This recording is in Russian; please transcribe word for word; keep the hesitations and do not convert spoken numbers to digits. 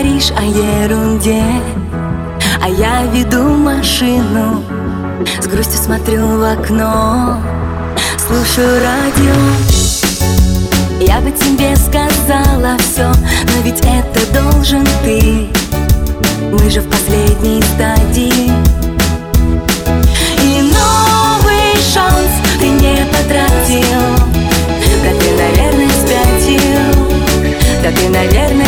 говоришь о ерунде, а я веду машину, с грустью смотрю в окно, слушаю радио. Я бы тебе сказала все, но ведь это должен ты. Мы же в последней стадии, и новый шанс ты не потратил. Да ты, наверное, спятил. Да ты, наверное,